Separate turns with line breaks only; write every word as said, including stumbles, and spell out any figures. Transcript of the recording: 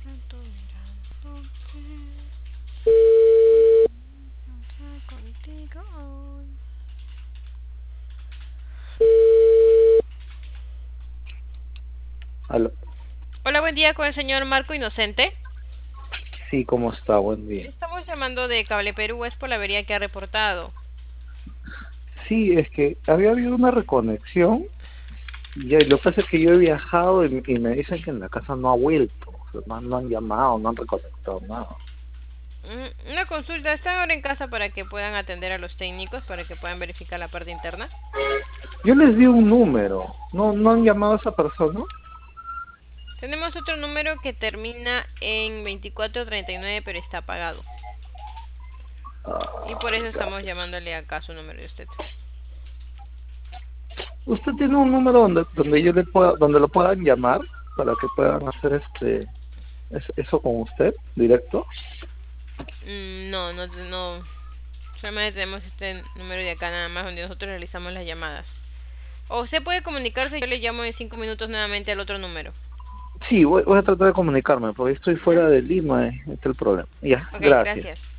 Estoy mirándote, estoy contigo hoy.
Aló.
Hola, buen día con el señor Marco Inocente.
Sí, ¿cómo está? Buen día.
Estamos llamando de Cable Perú, es por la avería que ha reportado.
Sí, es que había habido una reconexión y ya- lo que pasa es que yo he viajado y, y me dicen que en la casa no ha vuelto. O sea, no, no han llamado, no han reconectado nada.
Mm, Una consulta, ¿están ahora en casa para que puedan atender a los técnicos, para que puedan verificar la parte interna?
Yo les di un número. ¿No, no han llamado a esa persona?
Tenemos otro número que termina en veinticuatro treinta y nueve, pero está apagado. Y por
Ah,
eso
ya,
estamos
pues.
llamándole acá su número de usted.
¿Usted tiene un número donde, donde yo le pueda, donde lo puedan llamar para que puedan hacer este es- eso con usted directo?
Mm, no, no, no. Solamente tenemos este número de acá nada más donde nosotros realizamos las llamadas. O usted puede comunicarse y yo le llamo en cinco minutos nuevamente al otro número.
Sí, voy, voy a tratar de comunicarme porque estoy
¿Ya?
fuera de Lima, eh, este es el problema. Ya,
Ok,
gracias.
gracias.